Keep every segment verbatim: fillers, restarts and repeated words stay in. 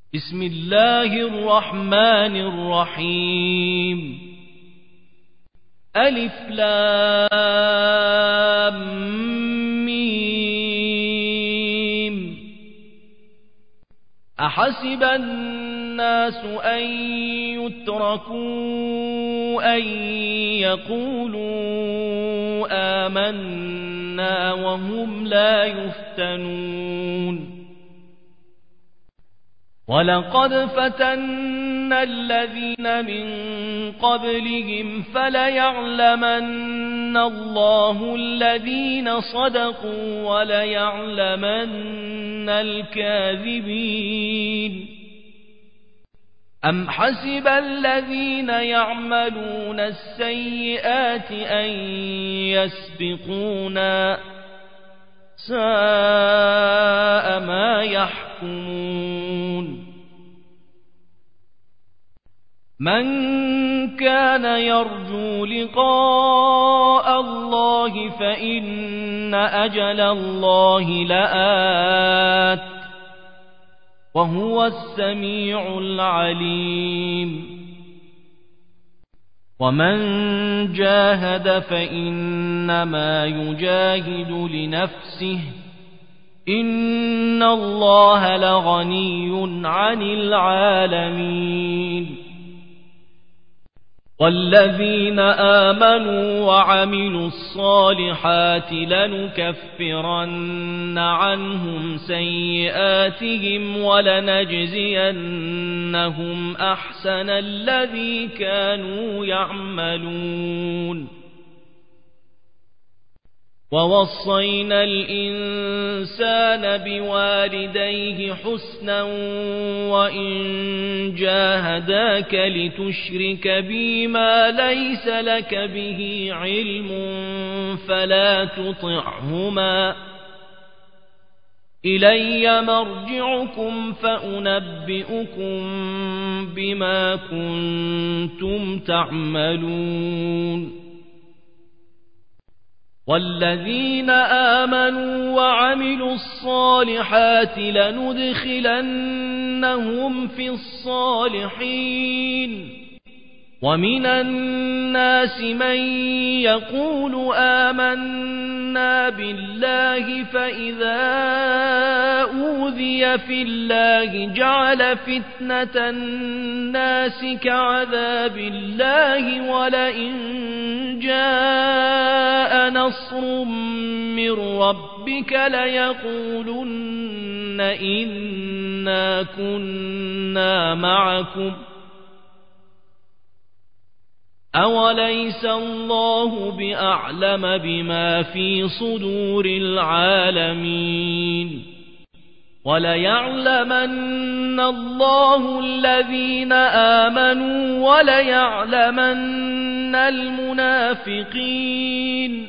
بسم الله الرحمن الرحيم ألف لام ميم أحسب الناس أن يتركوا أن يقولوا آمنا وهم لا يفتنون ولقد فتنا الذين من قبلهم فليعلمن الله الذين صدقوا وليعلمن الكاذبين أم حسب الذين يعملون السيئات أن يسبقونا ساء ما يحكمون من كان يرجو لقاء الله فإن أجل الله لآت وهو السميع العليم ومن جاهد فإنما يجاهد لنفسه إن الله لغني عن العالمين والذين آمنوا وعملوا الصالحات لنكفرن عنهم سيئاتهم ولنجزينهم أحسن الذي كانوا يعملون ووصينا الإنسان بوالديه حسنا وإن جاهداك لتشرك بي ما ليس لك به علم فلا تطعهما إلي مرجعكم فأنبئكم بما كنتم تعملون والذين آمنوا وعملوا الصالحات لندخلنهم في الصالحين ومن الناس من يقول آمنا بالله فإذا أوذي في الله جعل فتنة الناس كعذاب الله ولئن جاء نصر من ربك ليقولن إنا كنا معكم أوليس الله بأعلم بما في صدور العالمين وليعلمن الله الذين آمنوا وليعلمن المنافقين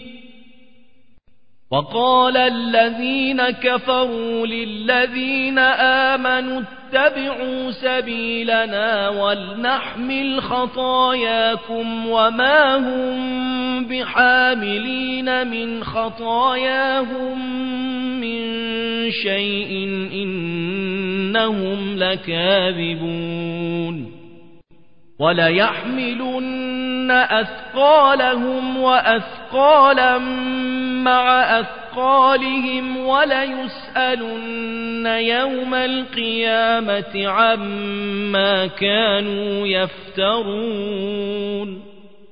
وقال الذين كفروا للذين آمنوا اتبعوا سبيلنا ولنحمل خطاياكم وما هم بحاملين من خطاياهم من شيء إنهم لكاذبون وليحملن أثقالهم وأثقالا مع أثقالهم وليسألن يوم القيامة عما كانوا يفترون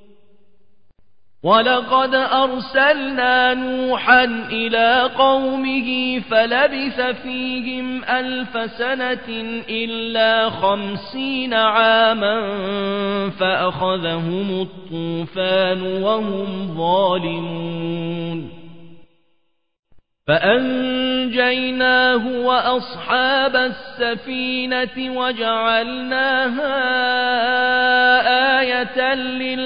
ولقد أرسلنا نوحا إلى قومه فلبث فيهم ألف سنة إلا خمسين عاما فأخذهم الطوفان وهم ظالمون فأنجيناه وأصحاب السفينة وجعلناها آية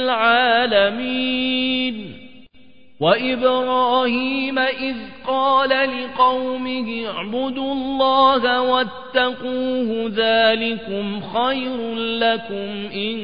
للعالمين وإبراهيم إذ قال لقومه اعبدوا الله واتقوه ذلكم خير لكم إن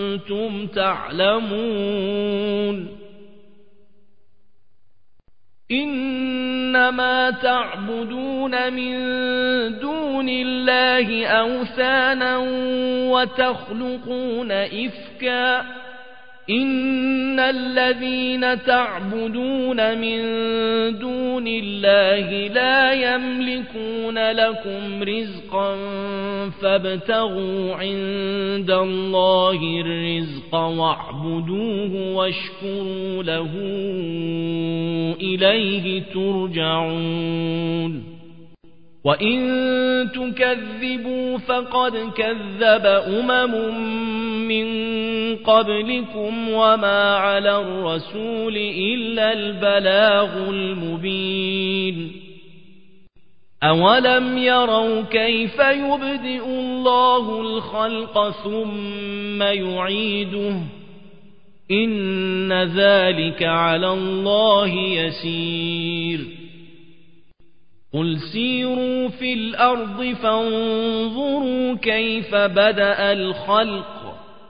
كنتم تعلمون إنما تعبدون من دون الله أوثانا وتخلقون إفكا إن الذين تعبدون من دون الله لا يملكون لكم رزقا فابتغوا عند الله الرزق واعبدوه واشكروا له إليه ترجعون وإن تكذبوا فقد كذب أمم من قبلكم وما على الرسول إلا البلاغ المبين أولم يروا كيف يبدئ الله الخلق ثم يعيده إن ذلك على الله يسير قل سيروا في الأرض فانظروا كيف بدأ الخلق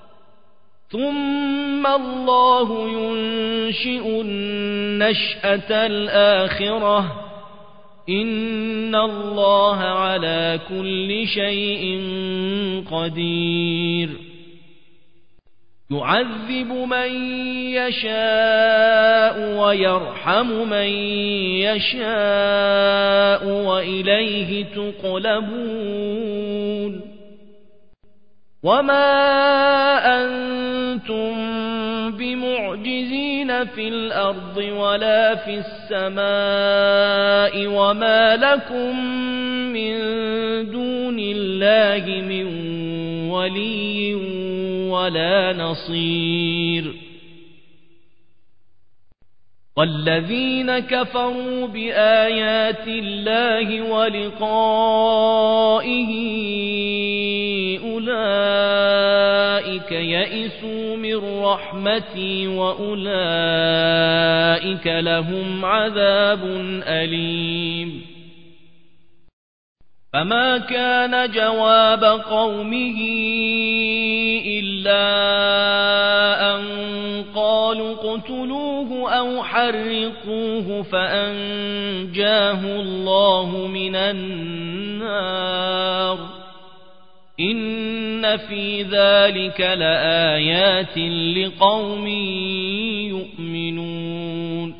ثم الله ينشئ النشأة الآخرة إن الله على كل شيء قدير يعذب من يشاء ويرحم من يشاء وإليه تقلبون وما أنتم بمعجزين في الأرض ولا في السماء وما لكم من دون الله من ولي ولا نصير والذين كفروا بآيات الله ولقائه أولئك يئسوا من رحمتي وأولئك لهم عذاب أليم فما كان جواب قومه إلا أن قالوا اقتلوه أو حرقوه فأنجاه الله من النار إن في ذلك لآيات لقوم يؤمنون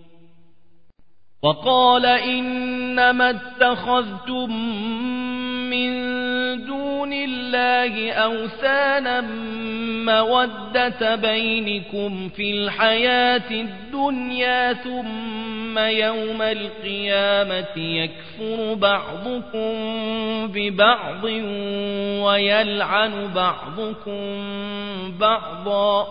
وقال إنما اتخذتم من دون الله أوثانا مودة بينكم في الحياة الدنيا ثم يوم القيامة يكفر بعضكم ببعض ويلعن بعضكم بعضا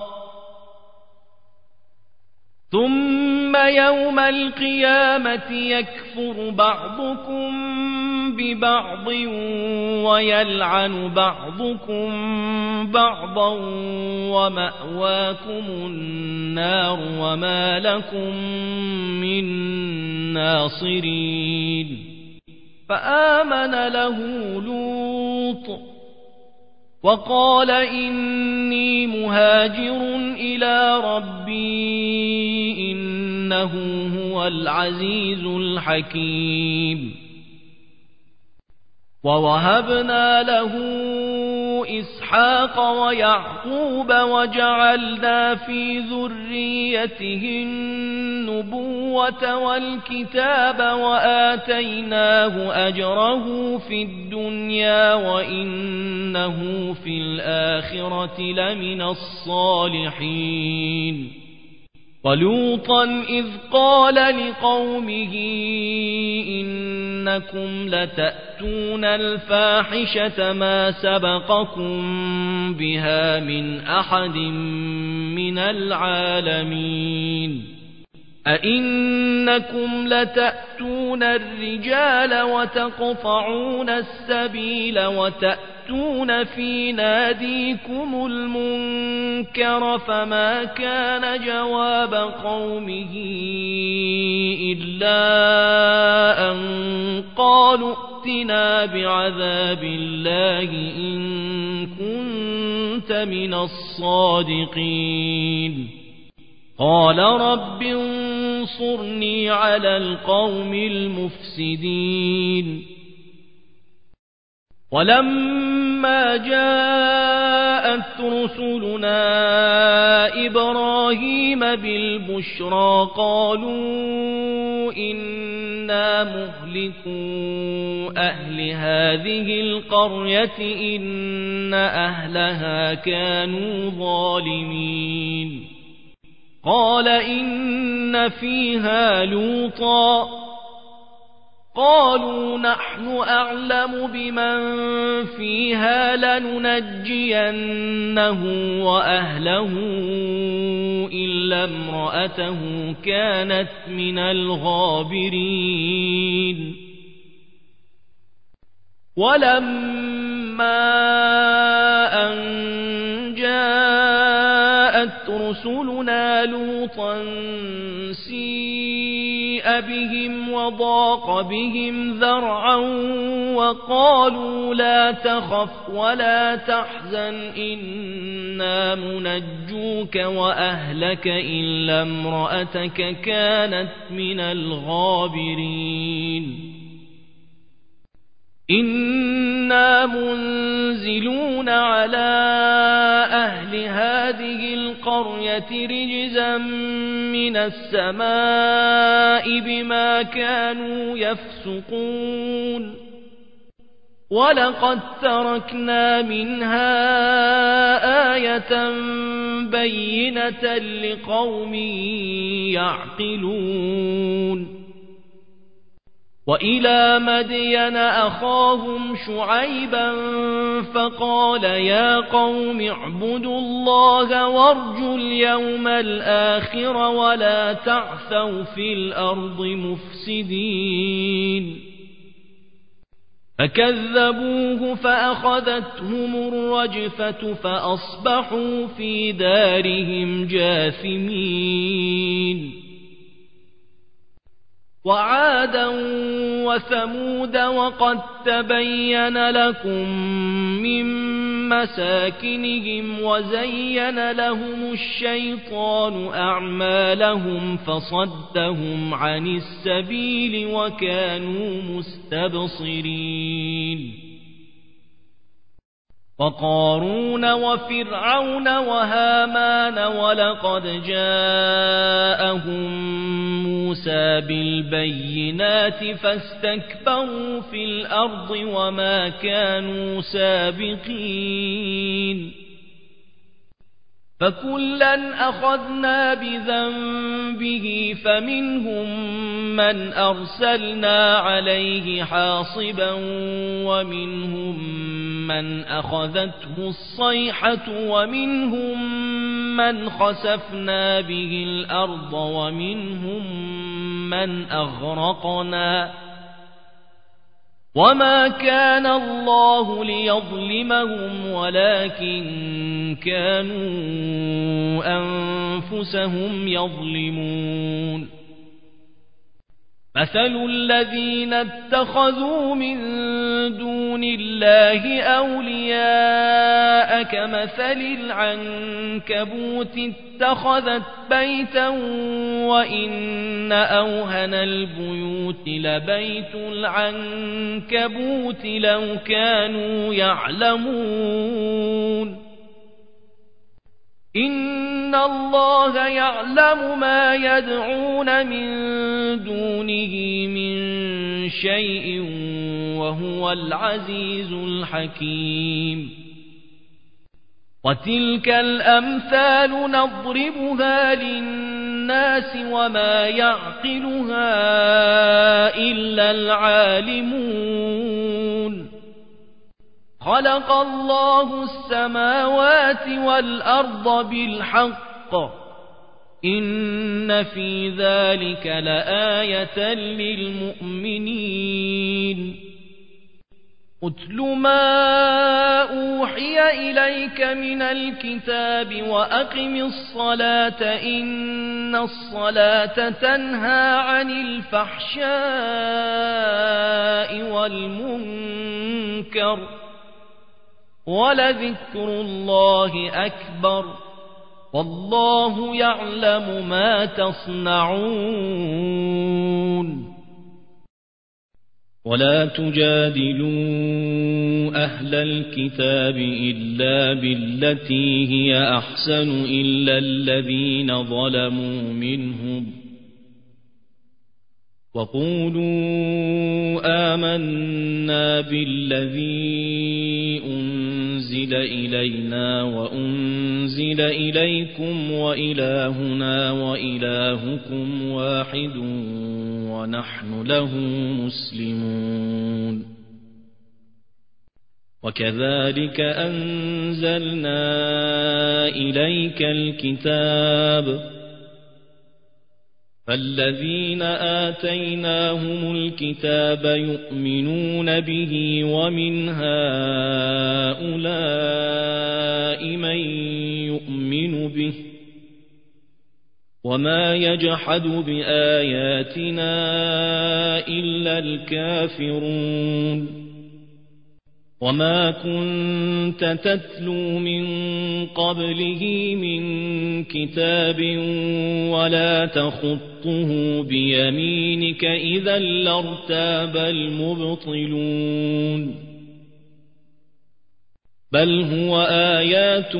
ثم يوم القيامة يكفر بعضكم ببعض ويلعن بعضكم بعضا ومأواكم النار وما لكم من ناصرين فآمن له لوط وقال إني مهاجر إلى ربي إنه هو العزيز الحكيم ووهبنا له إسحاق ويعقوب وجعلنا في ذريته النبوة والكتاب وآتيناه أجره في الدنيا وإنه في الآخرة لمن الصالحين ولوطا إذ قال لقومه إنكم لتأتون الفاحشة ما سبقكم بها من أحد من العالمين أئنكم لتأتون الرجال وتقطعون السبيل وتأتون في ناديكم المنكر فما كان جواب قومه إلا أن قالوا ائتنا بعذاب الله إن كنت من الصادقين قال رب انصرني على القوم المفسدين ولما جاءت رسلنا إبراهيم بالبشرى قالوا إنا مهلكو أهل هذه القرية إن أهلها كانوا ظالمين قال إن فيها لوطا قالوا نحن أعلم بمن فيها لننجينه وأهله إلا امرأته كانت من الغابرين ولما أن جاءت رسلنا لوطا سيء بهم وضاق بهم ذرعا وقالوا لا تخف ولا تحزن إنا منجوك وأهلك إلا امرأتك كانت من الغابرين إنا منزلون على أهل هذه القرية رجزا من السماء بما كانوا يفسقون ولقد تركنا منها آية بينة لقوم يعقلون وإلى مدين أخاهم شعيبا فقال يا قوم اعبدوا الله وارجوا اليوم الآخر ولا تعثوا في الأرض مفسدين فكذبوه فأخذتهم الرجفة فأصبحوا في دارهم جاثمين وعادا وثمود وقد تبين لكم من مساكنهم وزين لهم الشيطان أعمالهم فصدهم عن السبيل وكانوا مستبصرين وقارون وفرعون وهامان ولقد جاءهم موسى بالبينات فاستكبروا في الأرض وما كانوا سابقين فكلا أخذنا بذنبه فمنهم من أرسلنا عليه حاصبا ومنهم من أخذته الصيحة ومنهم من خسفنا به الأرض ومنهم من أغرقنا وما كان الله ليظلمهم ولكن كانوا أنفسهم يظلمون مثل الذين اتخذوا من دون الله أولياء كمثل العنكبوت اتخذت بيتا وإن أوهن البيوت لبيت العنكبوت لو كانوا يعلمون إن الله يعلم ما يدعون من دونه من شيء وهو العزيز الحكيم وتلك الأمثال نضربها للناس وما يعقلها إلا العالمون خلق الله السماوات والأرض بالحق إن في ذلك لآية للمؤمنين أتل ما أوحي إليك من الكتاب وأقم الصلاة إن الصلاة تنهى عن الفحشاء والمنكر ولذكر الله أكبر والله يعلم ما تصنعون ولا تجادلوا أهل الكتاب إلا بالتي هي أحسن إلا الذين ظلموا منهم وقولوا آمنا بالذي أنزل إلينا وأنزل إليكم وإلهنا وإلهكم واحد ونحن له مسلمون وكذلك أنزلنا إليك الكتاب فالذين آتيناهم الكتاب يؤمنون به ومن هؤلاء من يؤمن به وما يجحد بآياتنا إلا الكافرون وما كنت تتلو من قبله من كتاب ولا تخطه بيمينك إذا لارتاب المبطلون بل هو آيات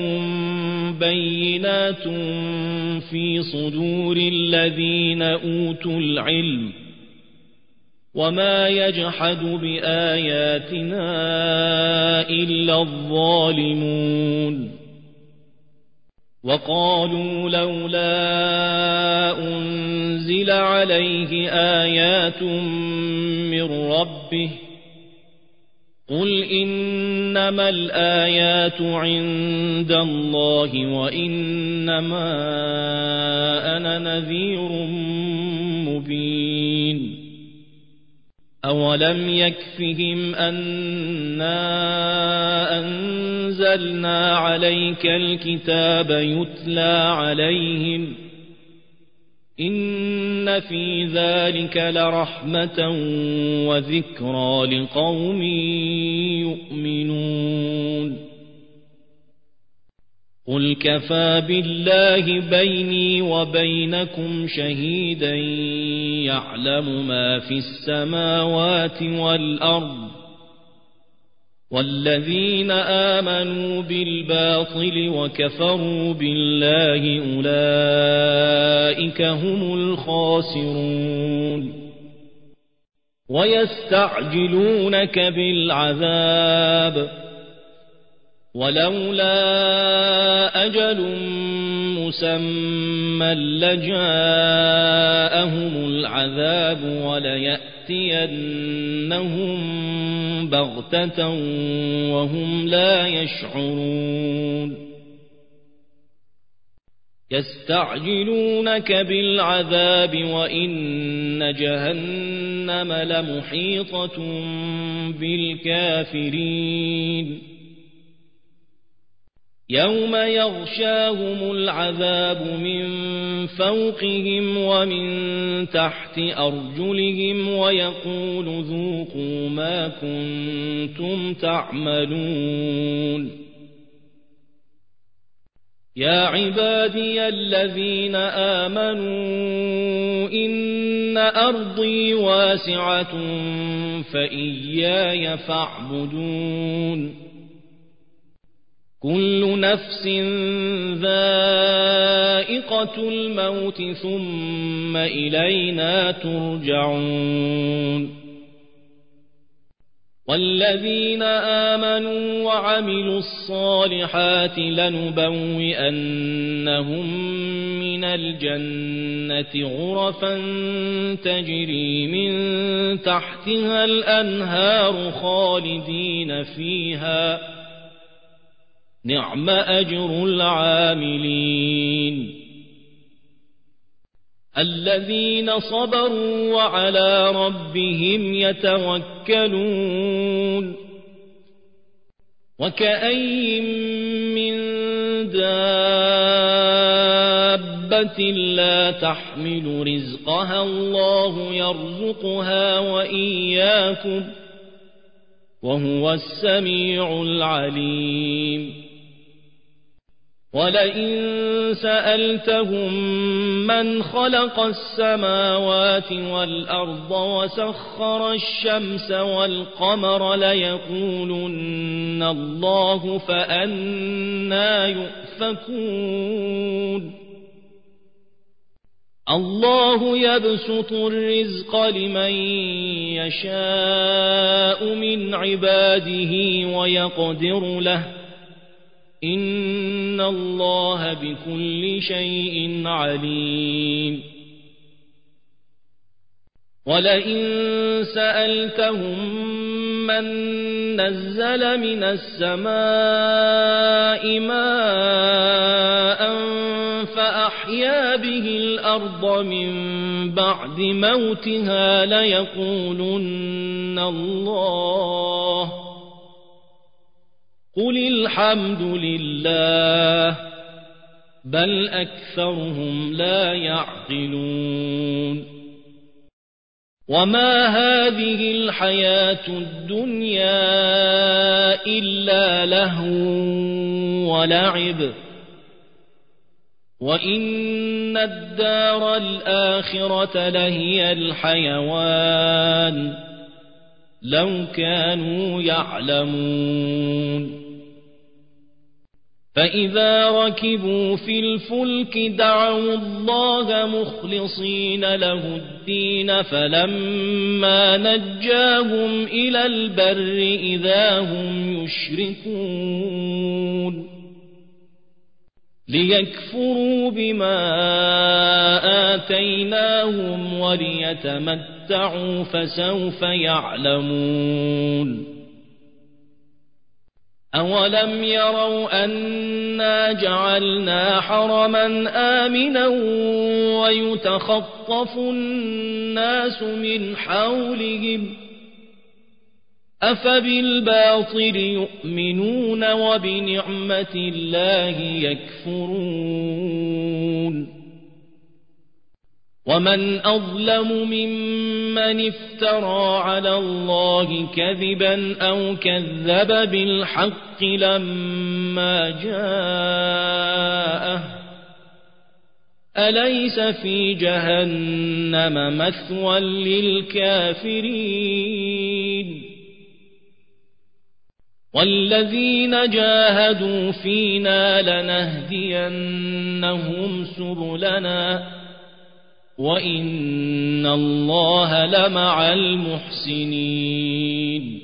بينات في صدور الذين أوتوا العلم وما يجحد بآياتنا إلا الظالمون وقالوا لولا أنزل عليه آيات من ربه قل إنما الآيات عند الله وإنما أنا نذير مبين أولم يكفهم أنا أنزلنا عليك الكتاب يتلى عليهم إن في ذلك لرحمة وذكرى لقوم يؤمنون قل كفى بالله بيني وبينكم شهيدا يعلم ما في السماوات والأرض والذين آمنوا بالباطل وكفروا بالله أولئك هم الخاسرون ويستعجلونك بالعذاب ولولا أجل مسمى لجاءهم العذاب وليأتينهم بغتة وهم لا يشعرون يستعجلونك بالعذاب وإن جهنم لمحيطة بالكافرين يوم يغشاهم العذاب من فوقهم ومن تحت أرجلهم ويقول ذوقوا ما كنتم تعملون يا عبادي الذين آمنوا إن أرضي واسعة فإياي فاعبدون كل نفس ذائقة الموت ثم إلينا ترجعون والذين آمنوا وعملوا الصالحات لنبوئنهم من الجنة غرفا تجري من تحتها الأنهار خالدين فيها نعم أجر العاملين الذين صبروا وعلى ربهم يتوكلون وكأي من دابة لا تحمل رزقها الله يرزقها وإياكم وهو السميع العليم ولئن سألتهم من خلق السماوات والأرض وسخر الشمس والقمر ليقولن الله فأنى يؤفكون الله يبسط الرزق لمن يشاء من عباده ويقدر له إن الله بكل شيء عليم ولئن سألتهم من نزل من السماء ماء فأحيا به الأرض من بعد موتها ليقولن الله قل الحمد لله بل أكثرهم لا يعقلون وما هذه الحياة الدنيا إلا لهو ولعب وإن الدار الآخرة لهي الحيوان لو كانوا يعلمون فإذا ركبوا في الفلك دعوا الله مخلصين له الدين فلما نجاهم إلى البر إذا هم يشركون ليكفروا بما آتيناهم وليتمتعوا فسوف يعلمون أولم يروا أنا جعلنا حرما آمنا ويتخطف الناس من حولهم أفبالباطل يؤمنون وبنعمة الله يكفرون ومن أظلم ممن افترى على الله كذبا أو كذب بالحق لما جاءه أليس في جهنم مثوى للكافرين والذين جاهدوا فينا لنهدينهم سبلنا وإن الله لمع المحسنين